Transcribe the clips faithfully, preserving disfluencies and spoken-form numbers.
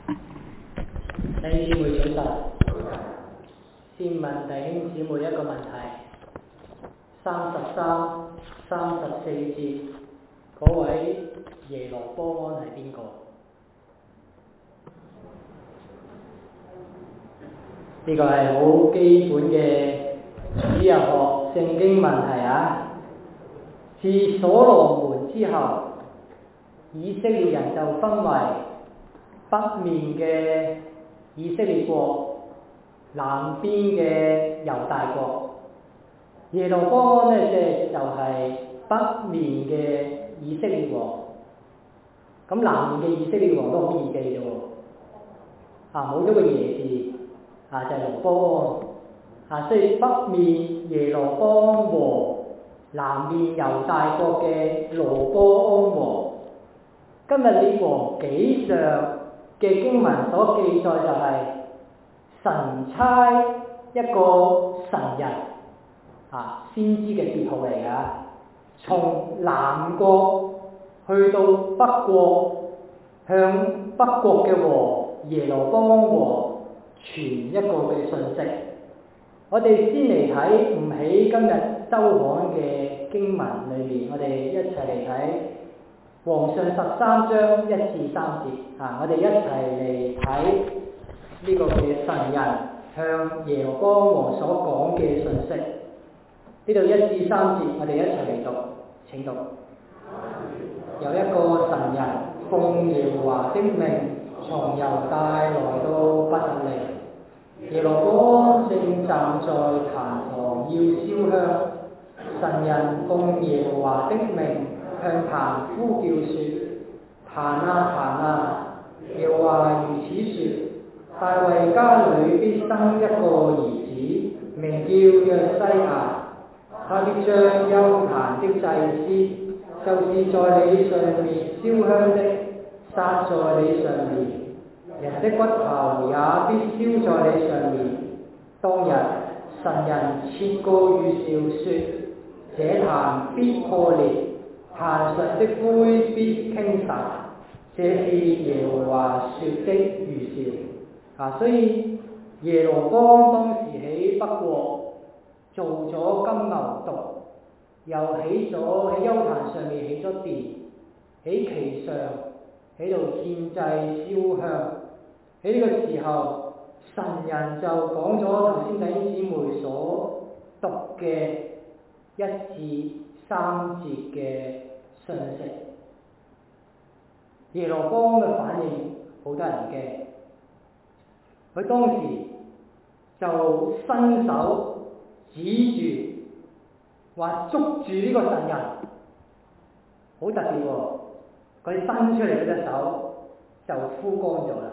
弟兄姊妹早晨，先問弟兄姊妹一個問題：三十三、三十四節嗰位耶羅波安係邊個？呢個係好基本嘅主日學聖經問題啊！自所羅門之後，以色列人就分為北面嘅以色列國、南邊嘅猶大國。耶羅波安呢，即係就係北面嘅以色列王。咁南面嘅以色列王都好易記嘅喎，啊冇咗個耶字，啊就係羅波安，啊所以北面耶羅波安王，南面猶大國嘅羅波安王。今日列王紀上嘅經文所記載就係神差一個神人，啊先知嘅別號嚟㗎，從南國去到北國，向北國嘅王耶羅波安王傳一個嘅訊息。我哋先嚟睇唔起今日周刊嘅經文裏面，我哋一齊嚟睇王上十三章一至三節啊！我哋一齊嚟睇呢個嘅神人向耶羅波安王所講嘅訊息。呢度一至三節，我哋一齊嚟讀，請讀。有一個神人奉耶和華的命，從猶大來到伯特利。耶羅波安正站在壇旁要燒香，神人奉耶和華的命向壇呼叫說：壇啊壇啊！耶和華如此說：大衛家裏必生一個兒子，名叫約西亞，他必將邱壇的祭司，就是在你上面燒香的，撒在你上面。人的骨頭也必燒在你上面。當日神人設告預兆說：這壇必破裂，壇上的灰必傾灑。這是耶和華說的預兆。啊，所以耶羅波安當時喺北國做咗金牛犢，又起咗喺邱壇上面起咗殿，喺其上喺度獻祭燒香。喺呢個時候，神人就講咗頭先弟兄姊妹所讀嘅一至三節嘅訊息。耶羅波安嘅反應好得人驚，佢當時就伸手指住，話捉住呢個神人，好特別喎！佢伸出嚟嗰隻手就枯乾咗啦。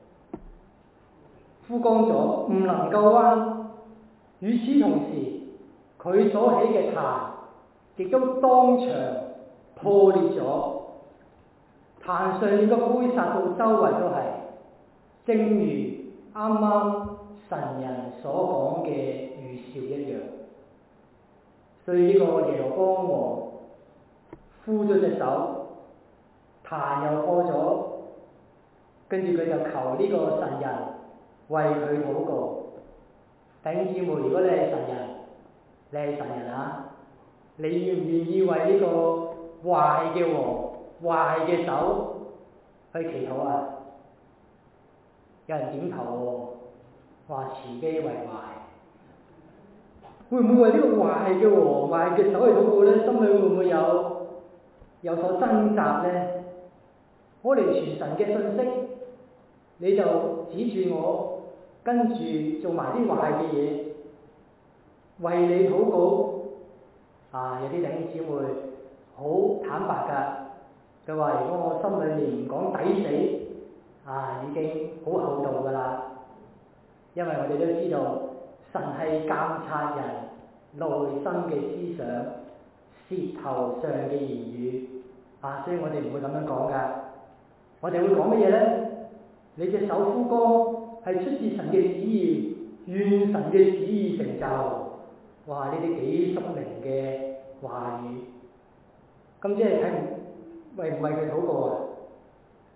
枯乾咗，唔能夠彎。與此同時，佢所起嘅壇亦都當場破裂咗，壇上面嘅灰撒到周圍都係，正如啱啱神人所講嘅預兆一樣。所以呢個耶羅波安王枯咗隻手，壇又破咗，跟住佢就求呢個神人為佢禱告。弟兄姊妹，如果你係神人，你係神人啊，你願唔願意為呢個壞嘅王、壞嘅手去祈禱啊？有人點頭喎，話慈悲為懷。會唔會為呢個壞嘅王、壞嘅手去禱告呢？心裏會唔會有有所掙扎呢？我嚟傳神嘅信息，你就指住我。跟住做埋啲壞嘅嘢，為你禱告啊！有啲弟兄姊妹好坦白㗎，佢話：如果我心裏面唔講抵死啊，已經好厚道㗎啦。因為我哋都知道神係監察人內心嘅思想、舌頭上嘅言語啊，所以我哋唔會咁樣講㗎。我哋會講乜嘢呢？你隻手枯乾係出自神嘅旨意，願神嘅旨意成就。哇！呢啲幾心靈嘅話語，咁即係睇唔為唔為佢禱告啊？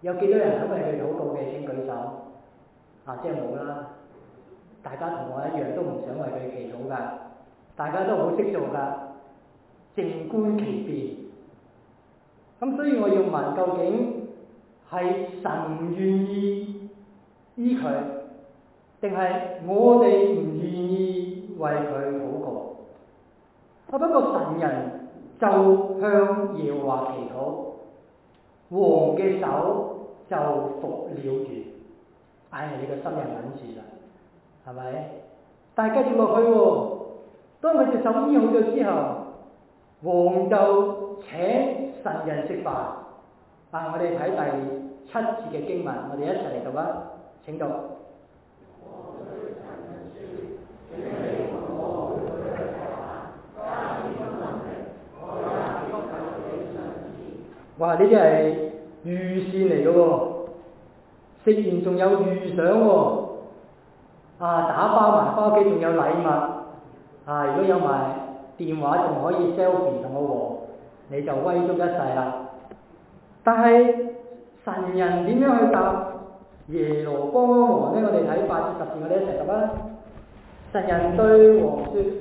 有幾多人肯為佢禱告嘅？請舉手。啊，即係冇啦。大家同我一樣都唔想為佢祈禱㗎，大家都好識做㗎，靜觀其變。咁所以我要問，究竟係神願意醫佢，定係我哋唔願意為佢禱告？啊，不過神人就向耶和華祈禱，王嘅手就復了原。唉，你個心又穩住啦，係咪？但係繼續落去喎，當佢隻手醫好咗之後，王就請神人食飯。啊，我哋睇第七節嘅經文，我哋一齊嚟讀啊！請讀。哇！呢啲係預線嚟嘅喎，食完仲有預想喎。啊，打包埋返屋企仲有禮物。啊，如果有埋電話仲可以 selfie 同我和，你就威足一世啦。但係神人點樣去答耶羅波安王呢？我哋睇八至十節，我哋一齊讀啦。神人對王說：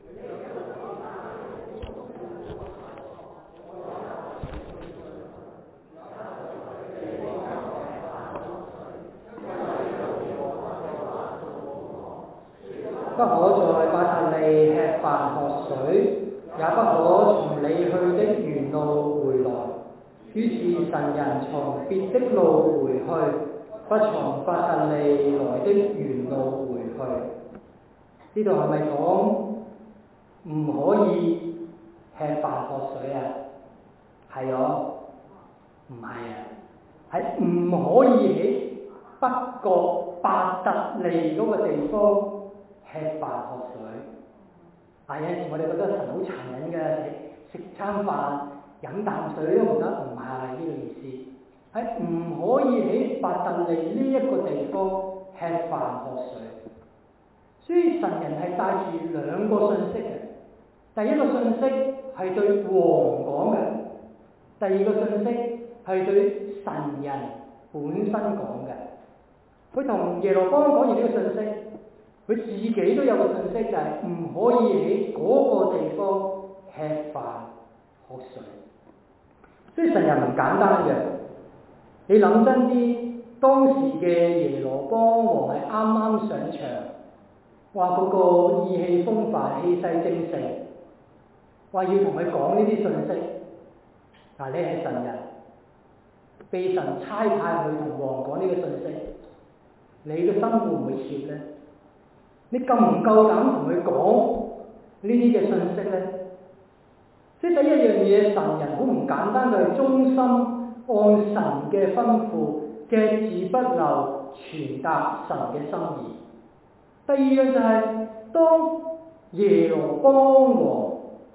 不可在伯特利吃飯喝水，也不可從你去的原路回來。於是神人從別的路回去，不從伯特利來的原路回去。呢度係咪講唔可以吃飯喝水啊？係喎，唔係啊，係唔可以喺北國伯特利嗰個地方吃飯喝水。啊，有陣時我哋覺得神好殘忍嘅，食食餐飯飲啖水都唔得，唔係呢個意思，係唔可以喺伯特利呢一個地方吃飯喝水。所以神人係帶住兩個信息嘅，第一個信息係對王講嘅，第二個信息係對神人本身講嘅。佢同耶羅波安講完呢個信息，佢自己都有個信息，就係唔可以喺嗰個地方吃飯喝水。所以神人唔簡單嘅，你諗真啲，當時嘅耶羅波安王係啱啱上場，話嗰個意氣風發、氣勢正盛，話要同佢講呢啲信息。嗱，你係神人，被神差派去同王講呢個信息，你嘅心會唔會怯呢？你夠唔夠膽同佢講呢啲嘅信息呢？即係第一樣嘢，神人好唔簡單，就係忠心按神嘅吩咐，隻字不漏傳達神嘅心意。第二樣就係、是、當耶羅波安王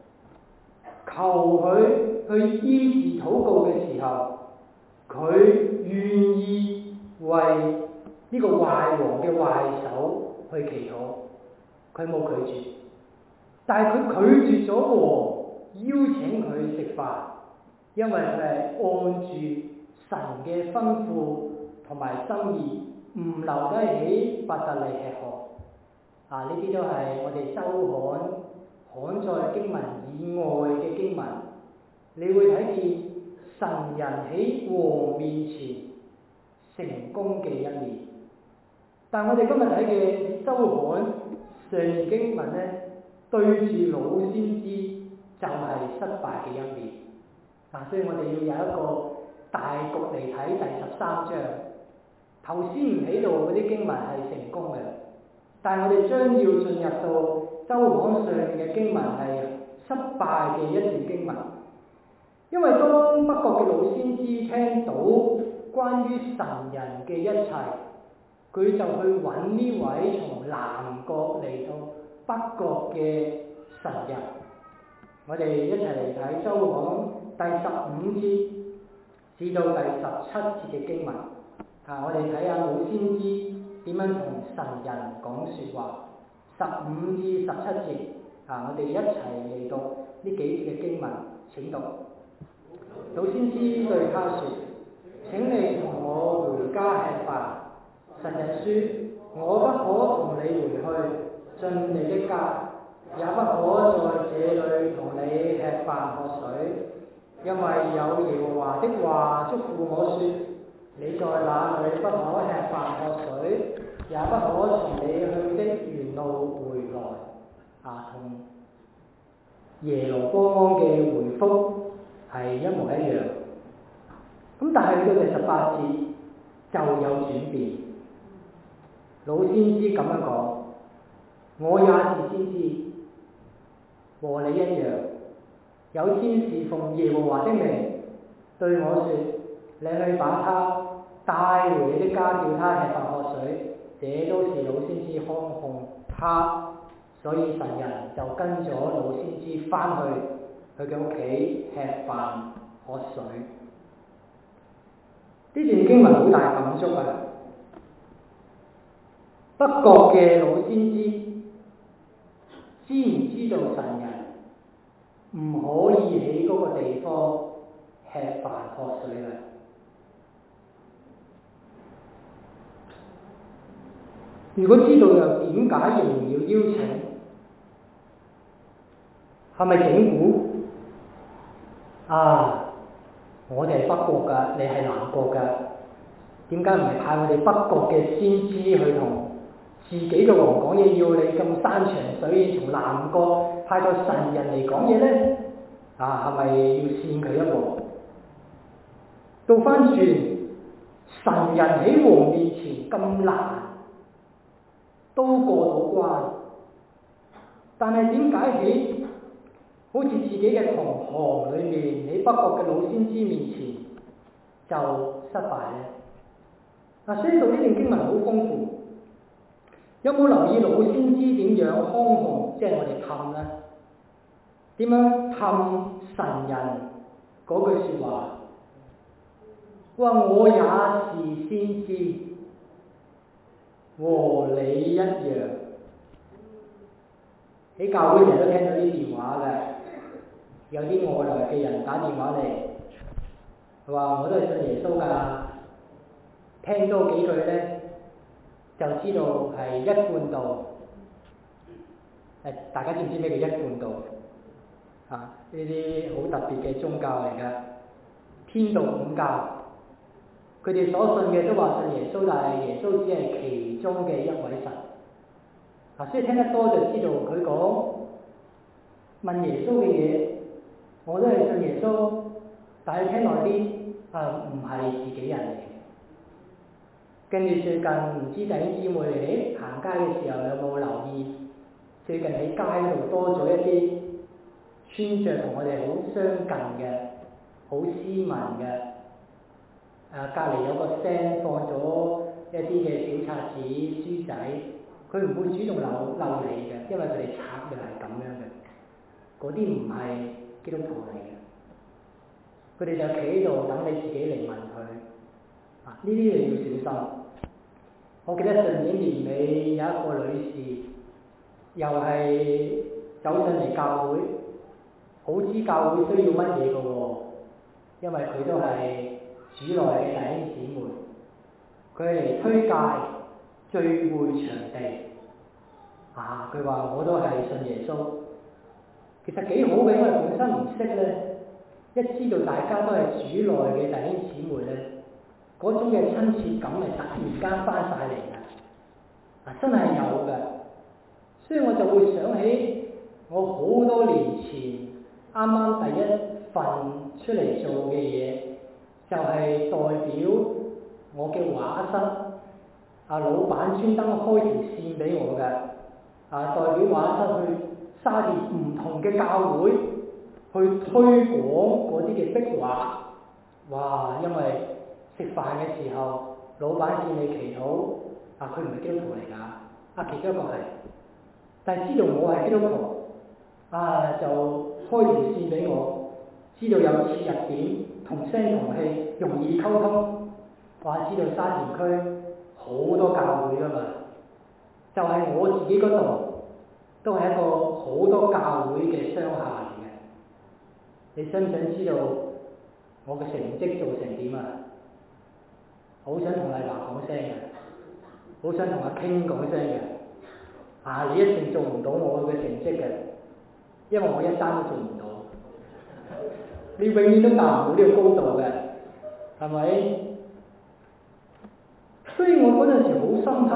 求佢去醫治禱告嘅時候，佢願意為呢個壞王嘅壞手去祈禱，佢冇拒絕，但係佢拒絕咗王邀請佢食飯，因為佢係按住神嘅吩咐同埋心意，唔留低喺伯特利吃喝。啊，呢啲都係我哋周刊刊載經文以外嘅經文，你會睇見神人喺王面前成功嘅一面。但我哋今日睇嘅周刊上面經文呢，對住老先知就係失敗嘅一面。嗱，所以我哋要有一個大局嚟睇第十三章。頭先唔喺度嗰啲經文係成功嘅，但係我哋將要進入到周刊上面嘅經文係失敗嘅一段經文。因為當北國嘅老先知聽到關於神人嘅一切，佢就去揾呢位從南國嚟到北國嘅神人。我哋一齊嚟睇周刊第十五節至到第十七節嘅經文。啊，我哋睇下老先知點樣同神人講説話。十五至十七節，啊，我哋一齊嚟讀呢幾節嘅經文。請讀。老先知對他說： 請你同我回家吃飯。神人說：我不可同你回去，進你的家，也不可在這裏同你吃飯喝水，因為有耶和華的話囑咐我說：你在那裏不可吃飯喝水，也不可從你去的原路回來。啊，同耶羅波安嘅回覆係一模一樣。咁但係去到第十八節就有轉變，老先知咁樣講：我也是先知，和你一樣，有天使奉耶和華的名對我說：你去把他帶回你的家，叫他吃飯喝水。這都是老先知看控他，所以神人就跟咗老先知翻去佢嘅屋企吃飯喝水。呢段經文好大感觸啊！北國嘅老先知知唔知道神人唔可以喺嗰個地方吃飯喝水啊？如果知道又點解仍然要邀請？係咪整蠱？啊！我哋係北國㗎，你係南國㗎，點解唔係派我哋北國嘅先知去同自己嘅王講嘢？要你咁山長水遠從南國派個神人嚟講嘢呢？啊，係咪要扇佢一鑊？倒翻轉，神人喺王面前咁難都過到關，但係點解喺好似自己嘅同行裏面，喺北國嘅老先知面前就失敗呢？嗱，所以到呢段經文好豐富，有冇留意老先知點樣康控？即係我哋氹呢？點樣氹神人嗰句説話？話我也是先知，和你一樣。喺教會成日都聽到啲電話嘅。有啲外來嘅人打電話嚟，佢話我都係信耶穌㗎，聽多幾句呢，就知道係一貫道。誒，大家知唔知咩叫一貫道？啊，呢啲好特別嘅宗教嚟㗎，天道五教，佢哋所信嘅都話信耶穌，但係耶穌只係其中嘅一位神。啊，所以聽得多就知道佢講問耶穌嘅嘢。我都係信耶穌，但係聽耐啲，啊唔係自己人嚟嘅。跟住最近唔知弟兄姊妹嚟行街嘅時候有冇留意？最近喺街嗰度多咗一啲穿着同我哋好相近嘅、好斯文嘅。誒，隔離有個 stand 放咗一啲嘅小冊子、書仔，佢唔會主動留留你嘅，因為佢哋拆嘅係咁樣嘅。嗰啲唔係基督徒嚟嘅，佢哋就企喺度等你自己嚟問佢。啊，呢啲你要小心。我記得上年年尾有一個女士，又係走上嚟教會，好知教會需要乜嘢嘅喎，因為佢都係主內嘅弟兄姊妹，佢嚟推介聚會場地。啊，佢話我都係信耶穌。其實幾好嘅，因為本身唔識咧，一知道大家都係主內嘅弟兄姊妹咧，嗰種嘅親切感係突然間翻晒嚟嘅，啊真係有嘅。所以我就會想起我好多年前啱啱第一份出嚟做嘅嘢，就係代表我嘅畫室，啊老闆專登開條線俾我嘅，啊代表畫室去沙田唔同嘅教會去推廣嗰啲嘅壁畫。哇！因為食飯嘅時候，老闆叫你祈禱，啊佢唔係基督徒嚟㗎，啊其中一個係，但係知道我係基督徒，啊就開條線俾我，知道有切入點，同聲同氣，容易溝通。話知道沙田區好多教會㗎嘛，就係、是、我自己嗰度。都係一個好多教會嘅商廈嚟嘅，你想唔想知道我嘅成績做成點啊？ 好想同麗華講聲嘅，好想同阿傾講聲嘅。啊，你一定做唔到我嘅成績嘅，因為我一單都做唔到。你永遠都達唔到呢個高度嘅，係咪？所以我嗰陣時好深刻，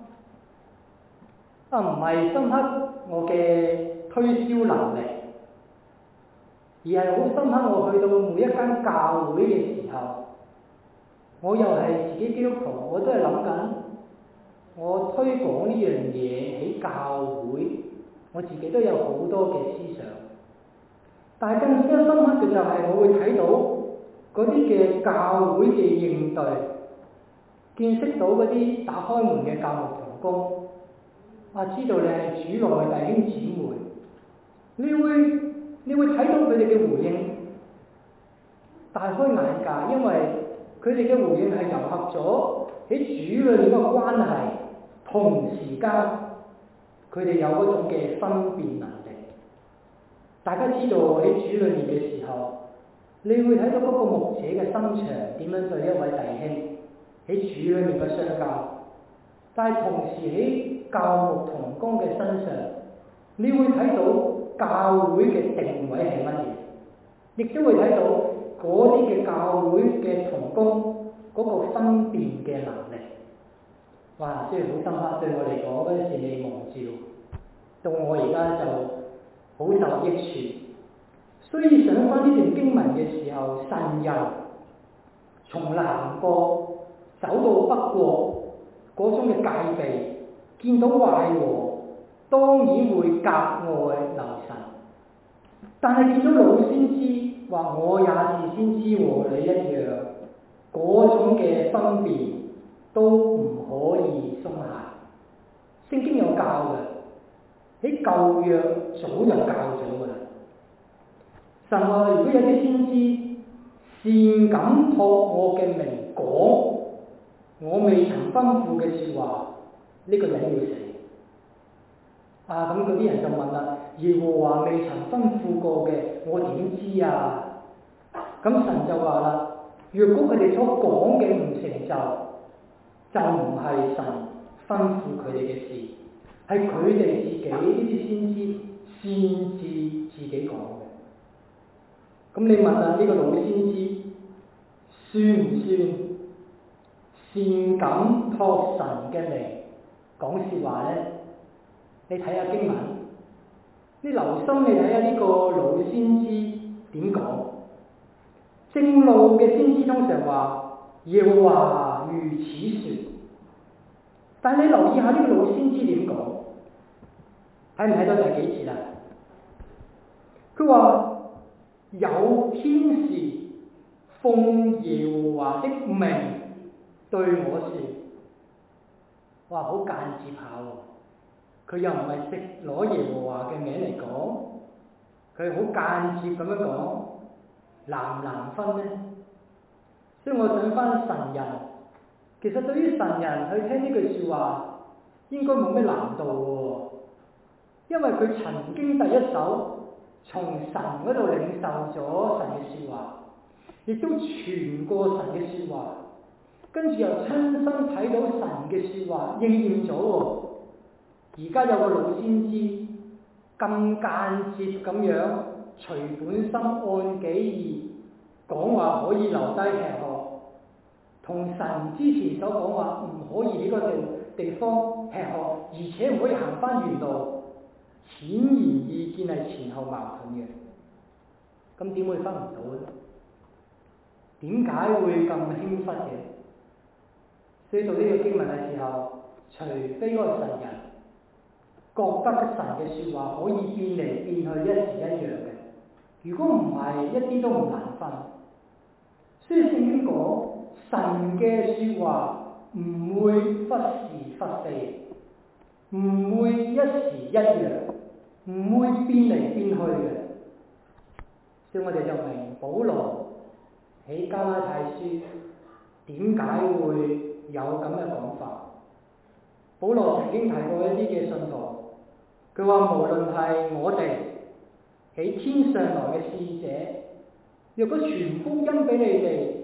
啊唔係深刻我嘅推銷能力，而係好深刻我去到每一間教會嘅時候，我又係自己基督徒，我都係諗緊，我推廣呢樣嘢喺教會，我自己都有好多嘅思想。但係更加深刻嘅就係我會睇到嗰啲嘅教會嘅應對，見識到嗰啲打開門嘅教牧同工，啊知道你係主內嘅弟兄姊妹，你會你會睇到佢哋嘅回應，大開眼界，因為佢哋嘅回應係糅合咗喺主裏面嗰個關係，同時間佢哋有嗰種嘅分辨能力。大家知道喺主裏面嘅時候，你會睇到嗰個牧者嘅心腸點樣對一位弟兄喺主裏面嘅相交，但係同時喺教牧同工嘅身上，你會睇到教會嘅定位係乜嘢，亦都會睇到嗰啲嘅教會嘅同工嗰個分辨嘅能力。哇！真係好深刻，對我嚟講嗰陣時你蒙召，到我而家就好受益處。所以想翻呢段經文嘅時候，神人從南國走到北國嗰種嘅戒備，見到壞禍，當然會格外留神。但係見到老先知話我也是先知和你一樣，嗰種嘅分辨都唔可以鬆懈。聖經有教嘅，喺舊約早就教咗㗎啦。神話如果有啲先知擅敢託我嘅名講我未曾吩咐嘅説話，呢、這個人要死。啊，咁嗰啲人就問啦：耶和華未曾吩咐過嘅，我點知啊？咁神就話啦：若果佢哋所講嘅唔成就，就唔係神吩咐佢哋嘅事，係佢哋自己呢啲先知擅自自己講嘅。咁你問下呢個老先知算唔算擅敢託神嘅名講説話呢？你睇下經文，你留心你睇下呢個老先知點講。正路嘅先知通常話耶和華如此説，但你留意下呢個老先知點講，睇唔睇到第幾節啦？佢話有天使奉耶和華的名對我説，哇，好間接下喎，佢又唔係直攞耶和華嘅名嚟講，佢好間接咁樣講，難唔難分呢？所以我想翻神人，其實對於神人去聽呢句説話，應該冇咩難度喎，因為佢曾經第一手從神嗰度領受咗神嘅説話，亦都傳過神嘅説話，跟住又親身睇到神嘅説話應驗咗喎。而家有個老先知咁間接咁樣隨本心按己意講話可以留低吃喝，同神之前所講話唔可以呢個地地方吃喝，而且唔可以行翻原路，顯然意見係前後矛盾嘅。咁點會分唔到咧？點解會咁輕忽嘅？所以到呢個經文嘅時候，除非嗰個神人覺得神嘅説話可以變嚟變去一時一樣嘅，如果唔係，一啲都唔難分。所以聖經講神嘅説話唔會忽是忽非，唔會一時一樣，唔會變嚟變去嘅。所以我哋就明保羅喺加拉太書點解會有咁嘅講法。保羅曾經提過一啲嘅信徒，佢話無論係我哋喺天上來嘅使者，若果傳福音俾你哋，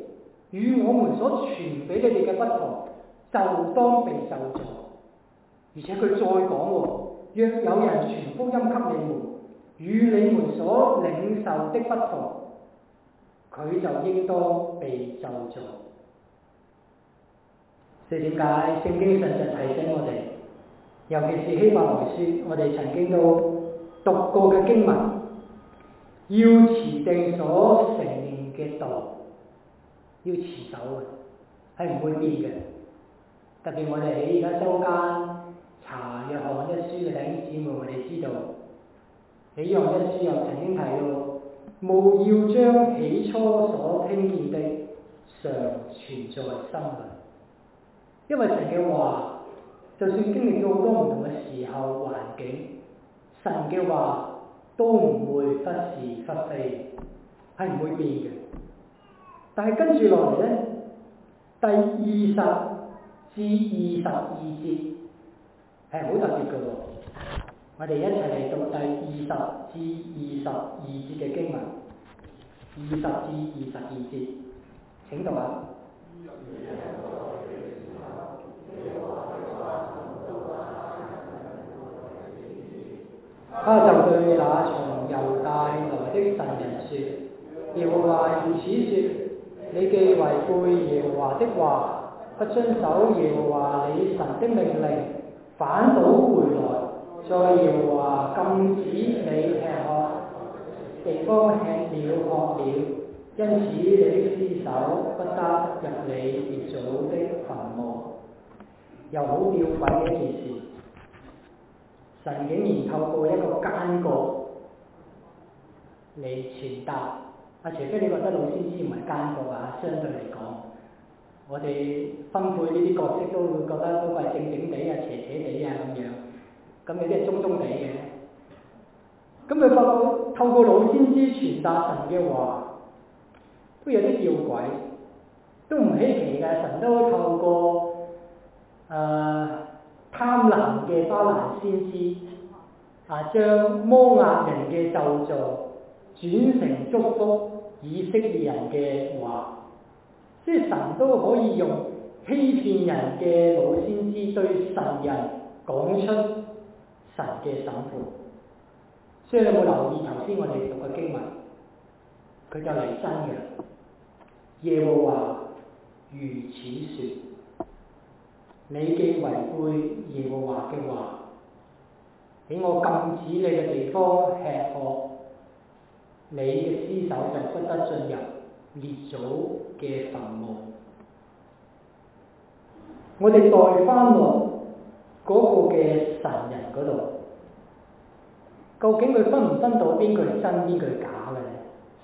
與我們所傳俾你哋嘅不同，就當被咒詛。而且佢再講喎，若有人傳福音給你們，與你們所領受的不同，佢就應當被咒詛。所以點解聖經常常提醒我哋，尤其是希伯來書，我哋曾經都讀過嘅經文，要持定所承認嘅道，要持守嘅，係唔會變嘅。特別我哋喺而家週間查約翰一書嘅弟兄姊妹，我哋知道喺約翰一書又曾經提到，務要將起初所聽見的常存在心裏。因為神嘅話，就算經歷咗好多唔同嘅時候環境，神嘅話都唔會忽是忽非，係唔會變嘅。但係跟住落嚟咧，第二十至二十二節係好特別嘅喎。我哋一齊嚟讀第二十至二十二節嘅經文，二十至二十二節，請讀下。他就對那從猶大來的神人說：耶和華如此說，你既違背耶和華的話，不遵守耶和華你神的命令，反倒回來，在耶和華禁止你吃喝地方吃了喝了，因此你的屍首不得入你列祖的墳墓。又好吊詭嘅一件事，神竟然透過一個奸角嚟傳達。啊，除非你覺得老先知唔係奸角啊，相對嚟講，我哋分配呢啲角色都會覺得嗰個係正正地啊、邪邪地啊咁樣，咁有啲係中中地嘅。咁佢發覺透過老先知傳達神嘅話，都有啲吊詭，都唔稀奇嘅。神都透過誒、呃、貪婪嘅巴蘭先知啊，將摩押人嘅咒詛轉成祝福以色列人嘅話，即係神都可以用欺騙人嘅老先知對神人講出神嘅審判。所以你有冇留意頭先我哋讀嘅經文，佢就嚟真嘅。耶和華如此說，你既違背耶和華嘅話，喺我禁止你嘅地方吃喝，你嘅屍首就不得進入列祖嘅墳墓。我哋代翻落嗰個嘅神人嗰度，究竟佢分唔分到邊句係真邊句係假嘅咧？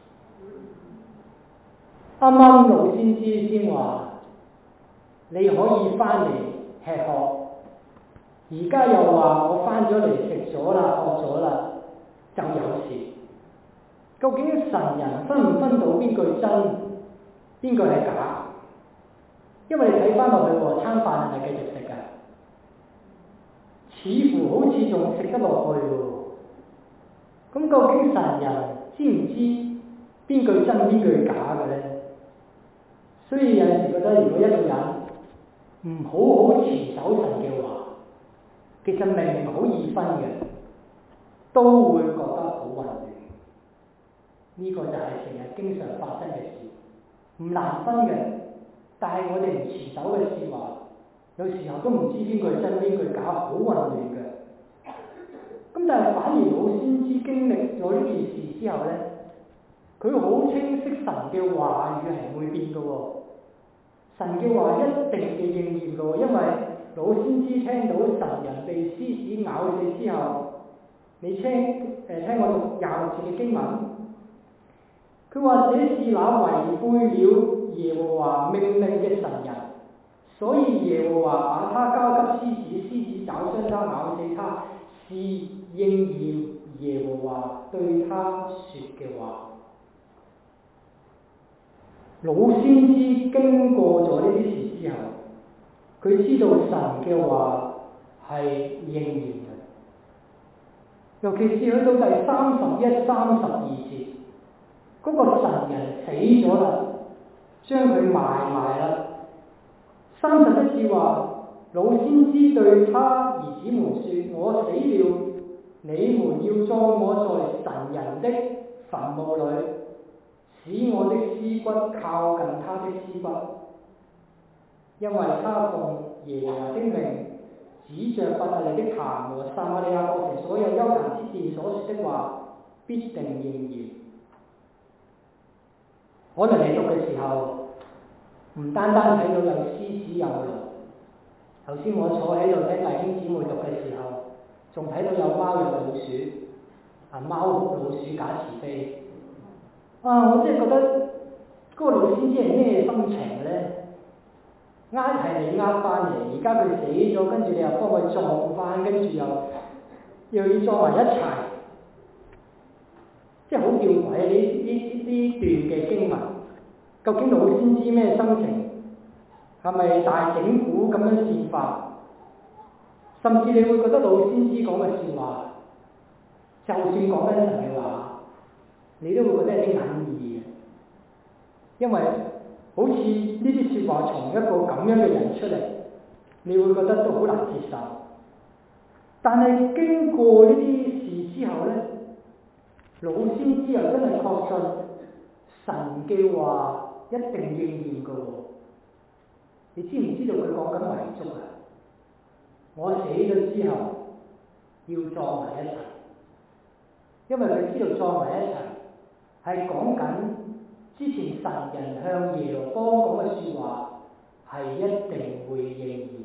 啱啱老先知先話你可以翻嚟吃喝，而家又話我翻咗嚟食咗啦、喝咗啦，就有事。究竟神人分唔分到邊句真，邊句係假？因為你睇翻落去喎，餐飯係咪繼續食㗎？似乎好似仲食得落去喎。咁究竟神人知唔知邊句真邊句假嘅咧？所以有陣時覺得，如果一個人唔好好持守神嘅話，其實明明好易分嘅，都會覺得好混亂。呢、這個就係成日經常發生嘅事，唔難分嘅。但係我哋唔持守嘅説話，有時候都唔知邊句真邊句假，好混亂嘅。咁但係反而老先知經歷咗呢件事之後咧，佢好清晰神嘅話語係唔會變嘅喎。神嘅話一定嘅應驗嘅喎，因為老先知聽到神人被獅子咬死之後，你聽誒、呃、聽我讀廿六節嘅經文，佢話這是那違背了耶和華命令嘅神人，所以耶和華把他交給獅子，獅子抓傷他，咬死他，是應驗耶和華對他說嘅話。老先知經過咗呢啲事之後，佢知道神嘅話係應驗嘅。尤其是去到第三十一、三十二節，嗰、那個神人死咗啦， 將佢埋埋啦。三十一節話，老先知對他兒子們說：我死了，你們要葬我在神人的墳墓裏，使我的屍骨靠近他的屍骨，因為他奉耶和華的命，指着伯特利的壇和撒瑪利亞各城所有邱壇之殿所說的話，必定應驗。可能你讀嘅時候，唔單單睇到有獅子有龍，頭先我坐喺度聽弟兄姊妹讀嘅時候，仲睇到有貓有老鼠，啊貓哭老鼠假慈悲。啊！我真係覺得嗰個老先知係咩心情咧？呃係你呃翻嚟，而家佢死咗，跟住你又幫佢葬翻，跟住又又要葬埋一齊，即係好吊詭啊！呢呢呢段嘅經文，究竟老先知咩心情？係咪大整蠱咁樣煽發？甚至你會覺得老先知講嘅説話，就算講緊神嘅話，你都會覺得有啲隱意嘅，因為好似呢啲説話從一個咁樣嘅人出嚟，你會覺得都好難接受。但係經過呢啲事之後咧，老先知又真係確信神嘅話一定應驗㗎喎。你知唔知道佢講緊遺囑啊？我死咗之後要葬埋一齊，因為佢知道葬埋一齊係講緊之前神人向耶羅波安講嘅説話係一定會應驗。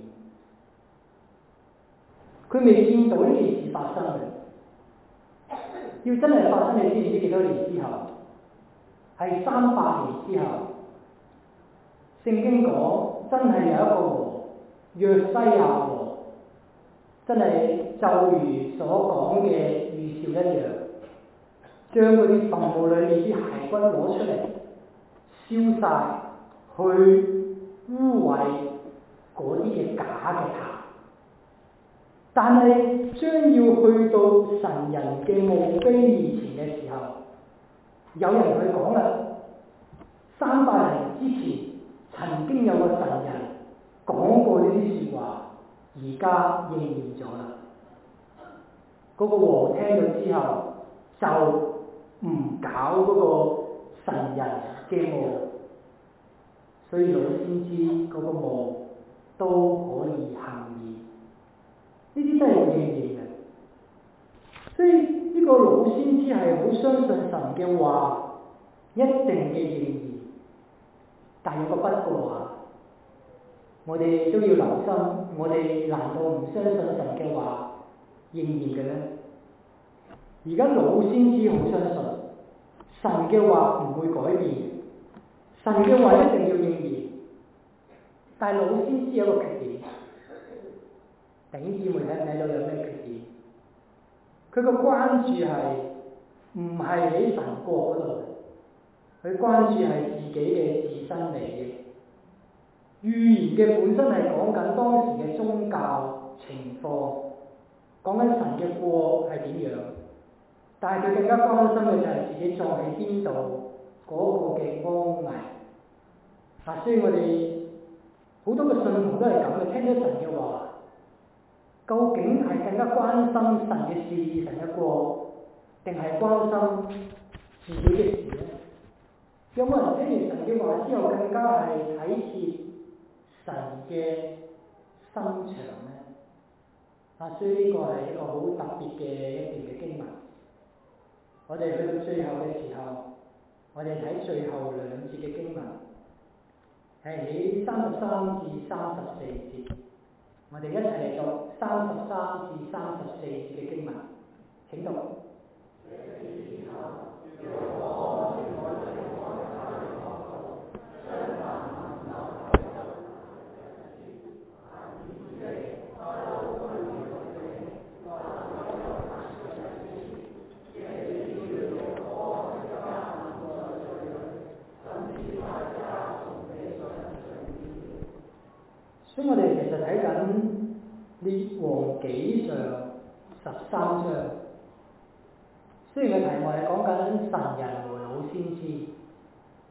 佢未見到呢件事發生嘅，要真係發生，你知唔知幾多年之後？係三百年之後。聖經講真係有一個王，約西亞王，真係就如所講嘅預兆一樣，將嗰啲墳墓裏面啲骸骨攞出嚟，燒晒，去污穢嗰啲嘅假嘅壇。但係將要去到神人嘅墓碑面前嘅時候，有人去講啦，三百年之前曾經有個神人講過呢啲説話，而家應驗咗啦。嗰個王聽到之後就唔搞嗰個神人嘅墓，所以老先知嗰個墓都可以行義。呢啲真係有應驗嘅，所以呢個老先知係好相信神嘅話一定嘅應驗。但有個不過啊，我哋都要留心，我哋難道唔相信神嘅話應驗嘅咧？而家老先知好相信神嘅話唔會改變，神嘅話一定要應驗。但係老先知有個缺點，弟兄姊妹睇唔睇到有咩缺點？佢個關注係唔係喺神國嗰度？佢關注係自己嘅自身利益。預言嘅本身係講緊當時嘅宗教情況，講緊神嘅國係點樣，但係佢更加關心嘅就係自己葬喺邊度嗰個嘅安危。嗱，所以我哋好多嘅信徒都係咁嘅，聽到神嘅話，究竟係更加關心神嘅事、神嘅國，定係關心自己嘅事咧？有冇人聽完神嘅話之後，更加係體貼神嘅心腸咧？啊，所以呢個係一個好特別嘅一段嘅經文。我哋去到最後嘅時候，我哋睇最後兩節嘅經文，係喺三十三至三十四節。我哋一齊嚟讀三十三至三十四節嘅經文。請讀。所以我哋其實睇緊列王紀上十三章，雖然個題目係講緊神人和老先知，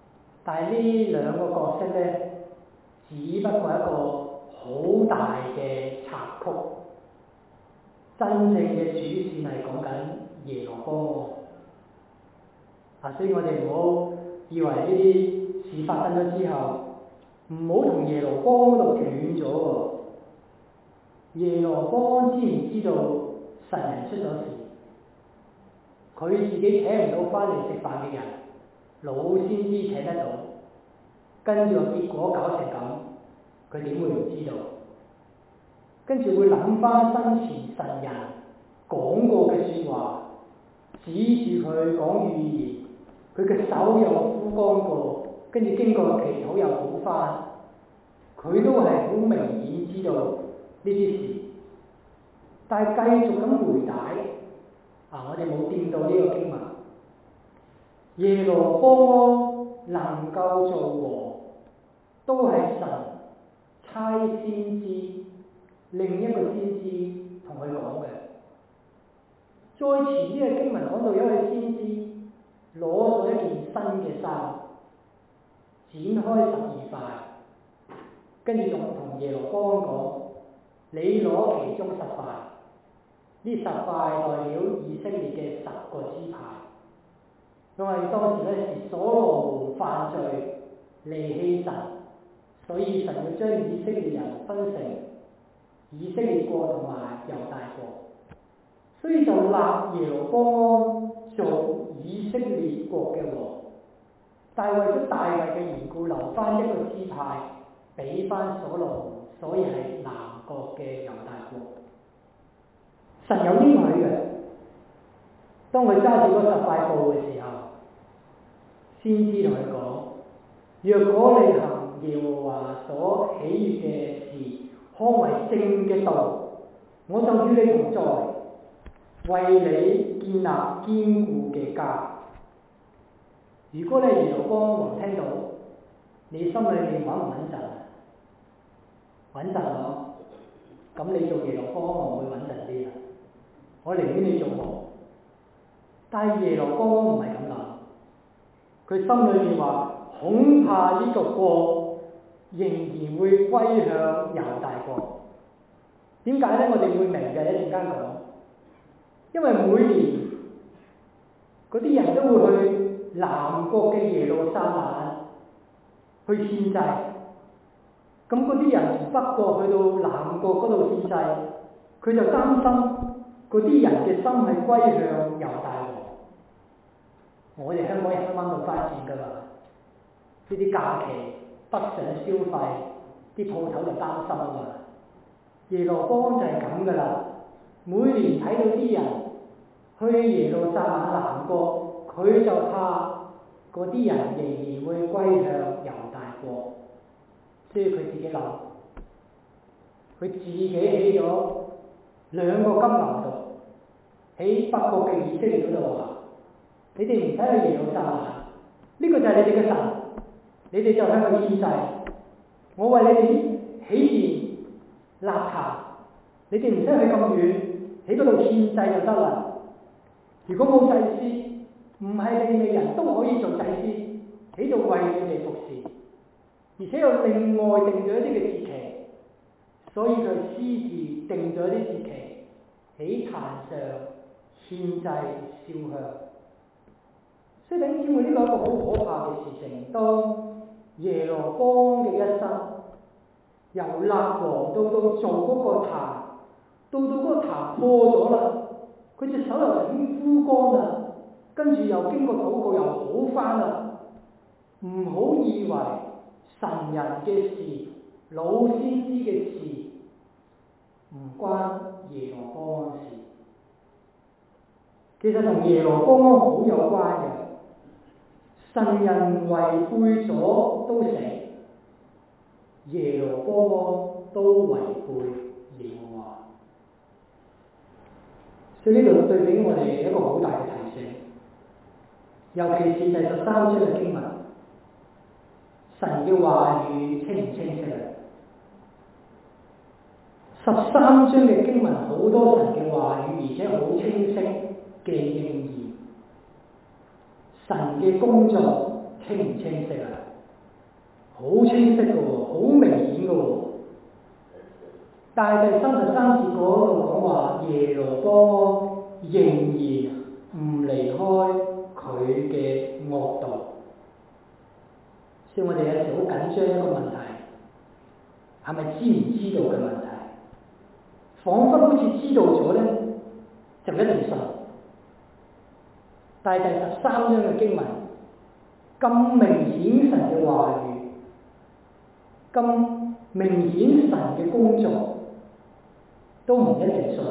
但係呢兩個角色呢，只不過係一個好大嘅插曲。真正嘅主線係講緊耶羅波安。啊，所以我哋唔好以為呢啲事發生咗之後，唔好同耶羅波安嗰度斷咗喎。耶羅波安知唔知道神人出咗事？佢自己請唔到翻嚟食飯嘅人，老先知請得到，跟住個結果搞成咁，佢點會唔知道？跟住會諗翻生前神人講過嘅説話，指住佢講預言，佢嘅手又枯乾過，跟住經過祈禱又好翻，佢都係好明顯知道呢啲事，但係繼續咁回帶。啊，我哋冇掂到呢個經文。耶羅波安能夠做王，都係神差先知另一個先知同佢講嘅。再前呢個經文講到有一位先知攞咗一件新嘅衫，展開十二塊，跟住仲同耶羅波安講：你攞其中十塊，呢十塊代表以色列嘅十個支派。因為當時咧是所羅門犯罪離棄神，所以神要將以色列人分成以色列國同埋猶大國，所以就立耶羅波安做以色列國嘅王。但係為咗大衛嘅緣故，留翻一個支派俾翻所羅門，所以係南國嘅猶大國。神有應許嘅，當佢揸住嗰十塊布嘅時候，先知同佢講：若果你行耶和華所喜悅嘅事，看為正嘅道，我就與你同在，為你建立堅固嘅家。如果你耶羅波安王聽到，你心裏面穩唔穩陣啊？穩陣咯，咁你做耶羅波安王會穩陣啲啊？我寧願你做王。但係耶羅波安唔係咁諗。佢心裏面話：恐怕呢個國仍然會歸向猶大國。點解呢？我哋會明嘅，一陣間講。因為每年嗰啲人都會去南國嘅耶路撒冷去獻祭，咁嗰啲人從北國去到南國嗰度獻祭，佢就擔心嗰啲人嘅心係歸向猶大國。我哋香港人啱啱到翻轉㗎嘛，呢啲假期北上消費，啲鋪頭就擔心啊嘛。耶羅波安就係咁㗎啦，每年睇到啲人去耶路撒冷南國，佢就怕嗰啲人仍然會歸向猶大國，所以佢自己諗，佢自己起咗兩個金牛犢喺北國嘅以色列嗰度話：你哋唔使去耶路撒冷，呢個就係你哋嘅神，你哋就向佢獻祭。我為你哋起殿立壇，你哋唔使去咁遠，喺嗰度獻祭就得啦。如果冇祭司，唔係利未人都可以做祭司，喺度為你哋服侍，而且又另外定咗一啲嘅節期，所以佢私自定咗啲節期喺壇上獻祭燒香。所以弟兄姊妹，呢個係一個好可怕嘅事情。當耶羅波安嘅一生，由立王到到做嗰個壇，到到嗰個壇破咗啦，佢隻手又已經枯乾啦，跟住又經過禱告又好翻啦。唔好以為神人嘅事、老先知嘅事唔關耶羅波安事，其實同耶羅波安好有關嘅。神人違背咗都死，耶羅波安都違背耶和華。所以呢度對俾我哋一個好大嘅提醒，尤其是第十三章嘅經文，神嘅話語清唔清晰啊？十三章嘅經文好多神嘅話語，而且好清晰嘅應驗。神嘅工作清唔清晰啊？ 好清晰嘅喎，好明顯嘅喎。但係第三十三節嗰度講話，耶羅波安仍然唔離開佢嘅惡道，所以我哋有時好緊張一個問題，係咪知唔知道嘅問題？彷彿好似知道咗咧，就一定信。但係第十三章嘅經文咁明顯神嘅話語，咁明顯神嘅工作，都唔一定信。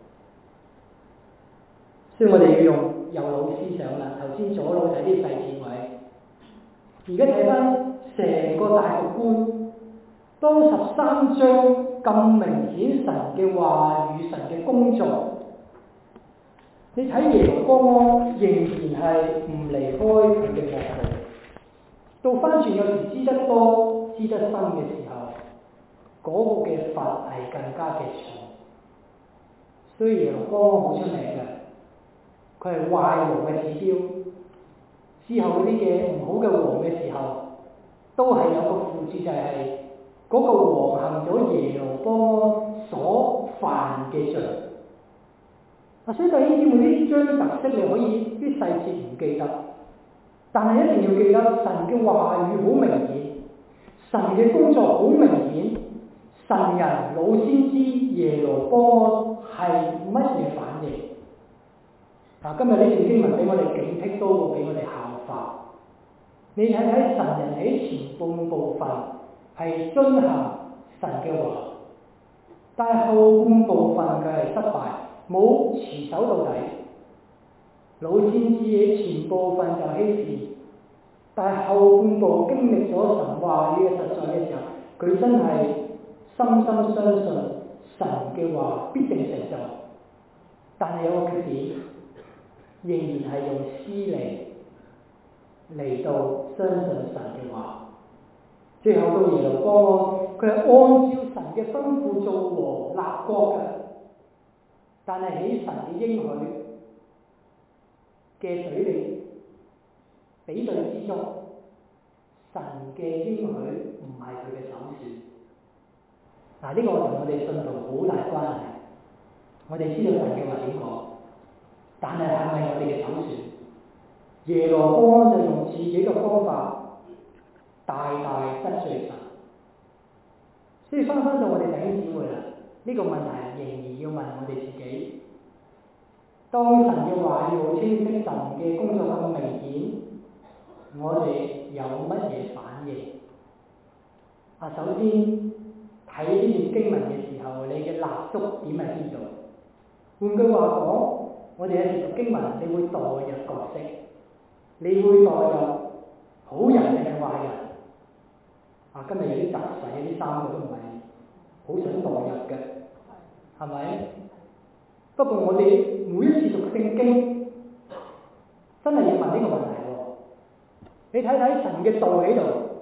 所以我哋要用右腦思想啦。頭先左腦睇啲細節位，而家睇翻成個大局觀。當十三章咁明顯神嘅話語、神嘅工作，你睇耶羅波安仍然係唔離開佢嘅惡道。到翻轉有時知得多、知得深嘅時候，嗰、那個嘅罰係更加嘅重。所以耶羅波安好出名嘅，佢係壞王嘅指標。之後嗰啲嘅唔好嘅王嘅時候，都係有個附注，就係、是、嗰個王行咗耶羅波安所犯嘅罪。啊，所以弟兄姊妹呢張特色你可以啲細節唔記得，但係一定要記得神嘅話語好明顯，神嘅工作好明顯，神人老先知耶羅波安係乜嘢反應？嗱，今日呢段經文俾我哋警惕多過俾我哋效法。你睇睇神人喺前半部分係遵行神嘅話，但係後半部分佢係失敗，冇持守到底。老先知喺前部分就稀視，但係後半部經歷咗神話語嘅實在嘅時候，佢真係深深相信神嘅話必定成就。但係有個缺點，仍然係用私利嚟到相信神嘅話。最後到耶羅波安，佢係按照神嘅吩咐做王立國嘅，但係喺神嘅應許嘅水裏比對之中，神嘅應許唔係佢嘅首選。嗱，呢個同我哋信徒好大關係。我哋知道神嘅話點講，但係係咪我哋嘅首選？耶羅波安就用自己嘅方法大大得罪神。所以翻返到我哋弟兄姊妹啦，呢、這個問題仍然要問我哋自己。當神嘅話語好清晰，神嘅工作咁明顯，我哋有乜嘢反應？啊，首先睇呢段經文嘅時候，你嘅立足點喺邊度？換句話講，我哋有時讀經文，你會代入角色，你會代入好人定係壞人？啊，今日有啲雜碎，有啲三個都唔係好想代入嘅，係咪？不過我哋每一次讀聖經，真係要問呢個問題喎。你睇睇神嘅道喺度，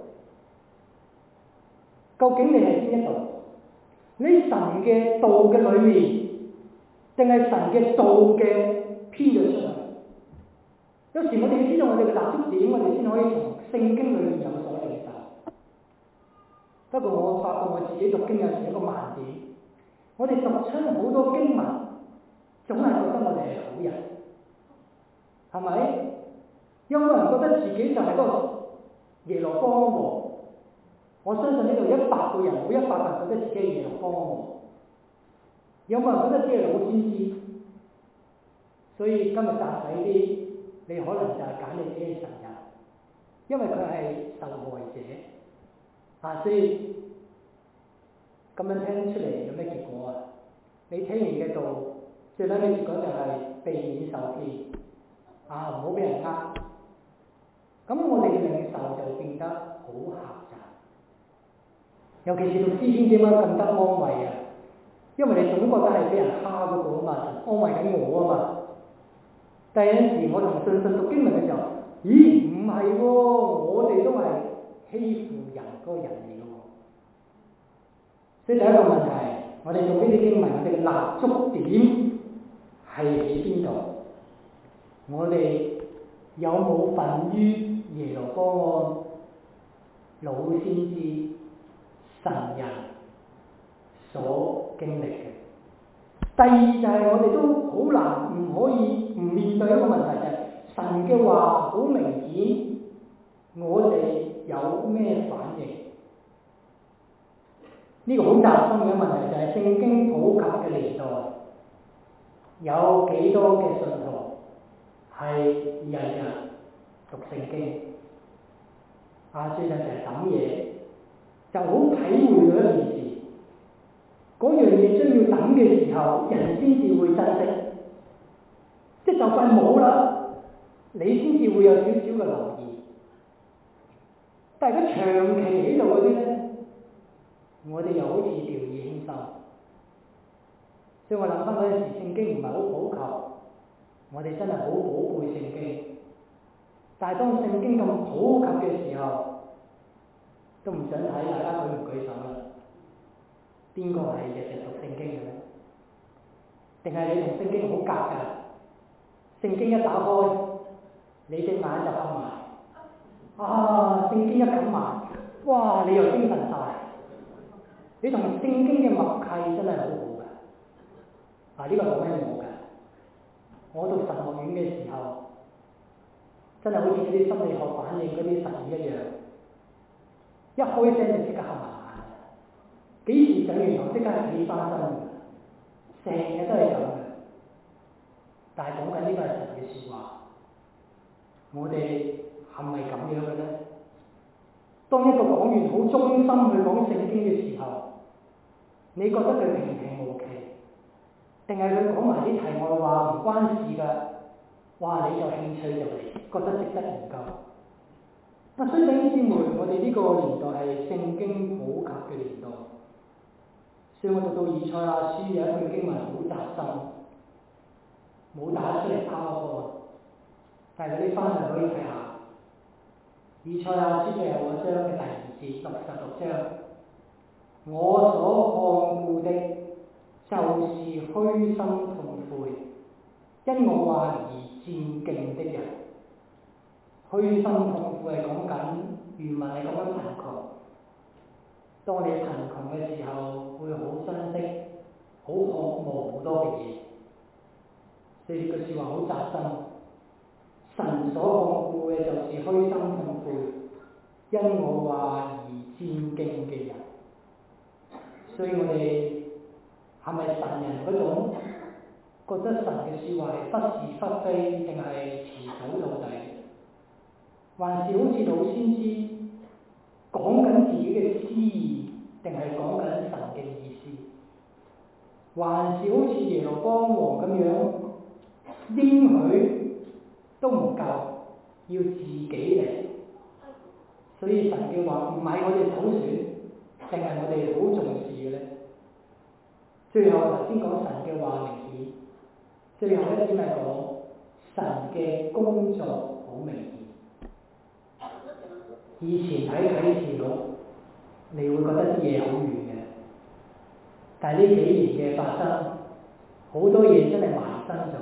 究竟你係邊一度？你神嘅道嘅裏面，定係神嘅道嘅編咗出嚟？有時我哋要知道我哋嘅立足點，我哋先可以從聖經裏面有所領受。不過我發覺我自己讀經有時一個盲點，我哋讀出好多經文，總係覺得我哋係好人，係咪？有冇人覺得自己就係嗰個耶羅波安王？我相信呢度一百個人，冇一百個人覺得自己係耶羅波安王。有冇人覺得自己係老先知？所以今日扎使啲，你可能就係揀你自己嘅神人，因為佢係受害者。啊，所以咁樣聽出嚟有咩結果啊？你聽完嘅道，最尾嘅結果就係避免受騙，啊，唔好俾人呃。咁我哋嘅領受就變得好狹窄。尤其是讀詩篇點解咁得安慰啊？因為你總覺得係俾人蝦嗰個啊嘛，安慰緊我啊嘛。但係有時我同信信讀經文嘅時候，咦，唔係喎，我哋都係欺負人嗰個人嚟嘅喎。所以第一個問題，我哋讀呢啲經文，我哋嘅立足點係喺邊度？我哋有冇份於耶羅波安？ 老先知、神人所經歷嘅。第二就係我哋都好難唔可以唔面對一個問題，就係神嘅話好明顯，我哋有咩反應？呢個好扎心嘅問題就係聖經普及嘅年代，有幾多嘅信徒係日日讀聖經？啊，最近成日揼嘢，就好體會到一件事，嗰樣嘢將要等嘅時候，人先至會珍惜，即係就快冇啦，你先至會有少少嘅留意。但係佢長期喺度嗰啲咧，我哋又好似掉以輕心。所以我諗翻嗰陣時，聖經唔係好普及，我哋真係好寶貝聖經。但係當聖經咁普及嘅時候，都唔想睇大家舉唔舉手啦。邊個係日日讀聖經嘅咧？定係你同聖經好夾㗎？聖經一打開，你隻眼就合埋。啊！聖經一冚埋，哇！你又精神晒。你同聖經嘅默契真係好好㗎。啊！呢個講緊我㗎。我讀神學院嘅時候，真係好似啲心理學反應嗰啲實驗一樣，一開聲就即刻合埋眼。幾時上完堂即刻起翻身，成日都係咁嘅。但係講緊呢個係神嘅説話，我哋係咪咁樣嘅咧？當一個講員好忠心去講聖經嘅時候，你覺得佢平平無奇，定係佢講埋啲題外話唔關事㗎？哇！你就興趣就嚟，覺得值得研究。啊，所以弟兄姊妹，我哋呢個年代係聖經普及嘅年代。所以我讀到以賽亞書有一句經文好扎心，冇打出嚟拋開，但係你翻嚟可以睇下。以賽亞書最後嗰章嘅第二節，六十六章，我所看顧的，就是虛心痛悔，因我話而戰兢的人。虛心痛悔係講緊原文係講緊貧窮。當你貧窮嘅時候，會好珍惜，好渴慕好多嘅嘢。所以呢句説話好扎心。神所看顧嘅就是虛心痛悔，因我話而戰兢嘅人。所以我哋係咪神人嗰種覺得神嘅説話係不是不非，定係持守到底？還是好似老先知講緊自己嘅私意，定係講緊神嘅意思？還是好似耶羅波安王咁樣應許都唔夠，要自己嚟？所以神嘅話唔係我哋首選，定係我哋好重視嘅咧？最後頭先講神嘅話明顯，最後一點係講神嘅工作好明顯。以前睇啟示錄，你會覺得啲嘢好遠嘅，但係呢幾年嘅發生，好多嘢真係埋身咗。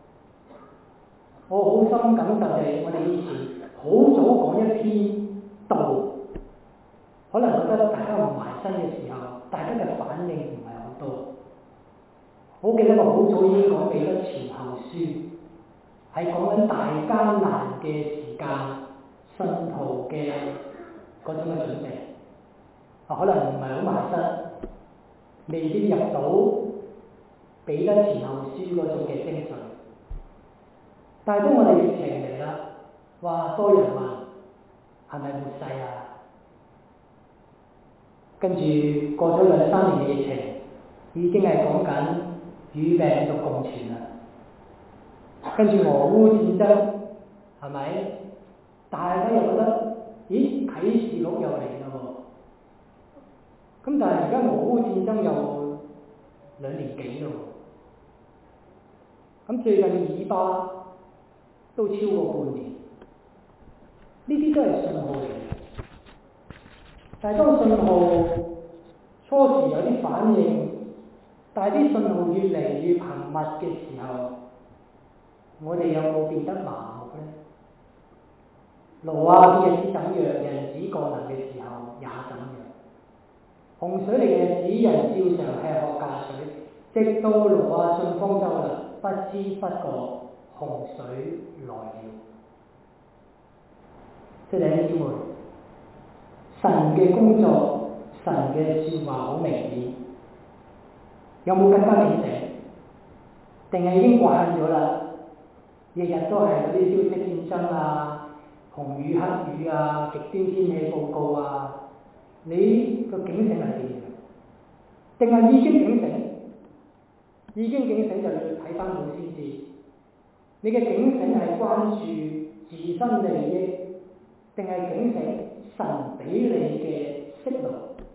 我好深感受就係我哋以前好早講一篇道，可能覺得大家唔埋身嘅時候，大家嘅反應唔係好多。我記得我好早已經講彼得前後書，係講緊大艱難嘅時間。信徒嘅嗰種嘅準備，啊，可能唔係好埋身，未必入到彼得前後書嗰種嘅精髓。但係當我哋疫情嚟啦，哇，多人問係咪末世啊？跟住過咗兩三年嘅疫情，已經係講緊與病毒共存啦。跟住俄烏戰爭，係咪？大家又覺得，咦？啟示錄又嚟啦喎！咁但係而家俄烏戰爭又兩年幾咯喎！咁最近以巴都超過半年，呢啲都係信號嚟嘅。但係當信號初時有啲反應，但係啲信號越嚟越頻密嘅時候，我哋有冇變得麻木咧？ 挪亞嘅日子怎樣，人子降臨嘅時候也怎樣。洪水嚟嘅日子，人照常吃喝嫁娶，直到挪亞進方舟啦，不知不覺洪水來了。即係弟兄姊妹，神嘅工作，神嘅説話好明顯，有冇更加警醒？定係已經慣咗啦？日日都係嗰啲消息戰爭啊、紅雨黑雨啊、極端天氣報告啊，你個警醒係點樣？定係已經警醒？已經警醒就要睇翻好先知。你嘅警醒係關注自身利益，定係警醒神俾你嘅息怒？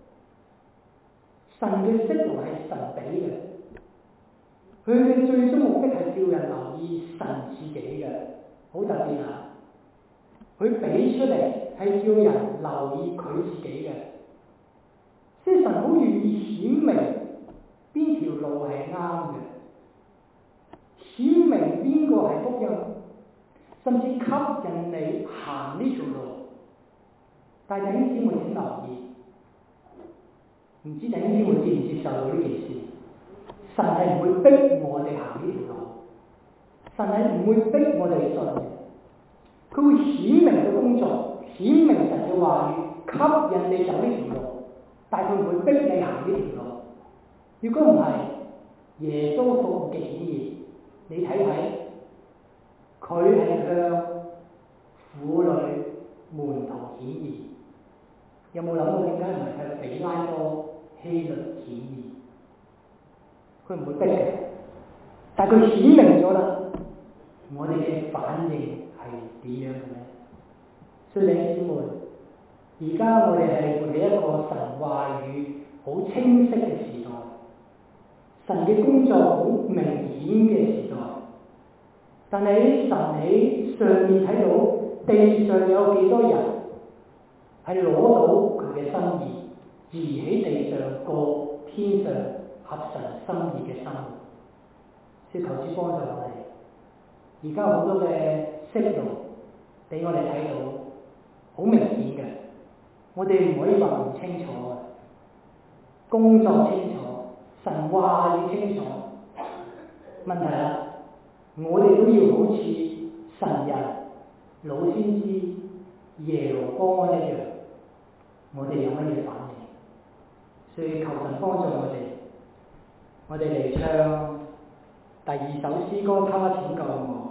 神嘅息怒係神俾嘅。佢嘅最終目的係叫人留意神自己嘅，好特別啊！佢俾出嚟係叫人留意佢自己嘅，即係神好願意顯明邊條路係啱嘅，顯明邊個係福音，甚至吸引你行呢條路。但係弟兄姊妹請留意，唔知弟兄姊妹接唔接受到呢件事？神係唔會逼我哋行呢條路，神係唔會逼我哋信嘅，佢會顯明嘅工作，顯明神嘅話語，吸引你走呢條路，但係佢唔會逼你行呢條路。如果唔係，耶穌復活嘅顯現，你睇睇，佢係向婦女門徒顯現，有冇諗到點解唔係向比拉多希律顯現？佢唔會逼嘅，但係佢顯明咗啦。我哋嘅反應係點樣嘅咧？所以弟兄姊妹，而家我哋係活喺一個神話語好清晰嘅時代，神嘅工作好明顯嘅時代。但係神喺上面睇到地上有幾多人係攞到佢嘅心意，而喺地上過天上合神心意嘅生活，所以求主幫助我哋。而家好多嘅息怒俾我哋睇到，好明顯嘅。我哋唔可以話唔清楚嘅，工作清楚，神話語清楚。問題啦，我哋都要好似神人、老先知、耶羅波安一樣，我哋有乜嘢反應？所以求神幫助我哋。我哋嚟唱第二首詩歌，他拯救我。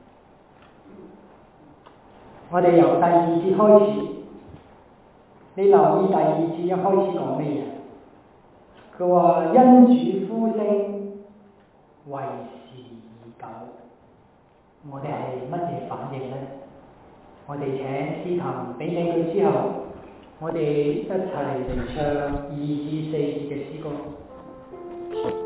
我哋由第二節開始，你留意第二節一開始講咩嘢？佢話因主呼聲為時已久。我哋係乜嘢反應呢？我哋請司琴俾你佢之後，我哋一齊嚟唱二至四節嘅詩歌。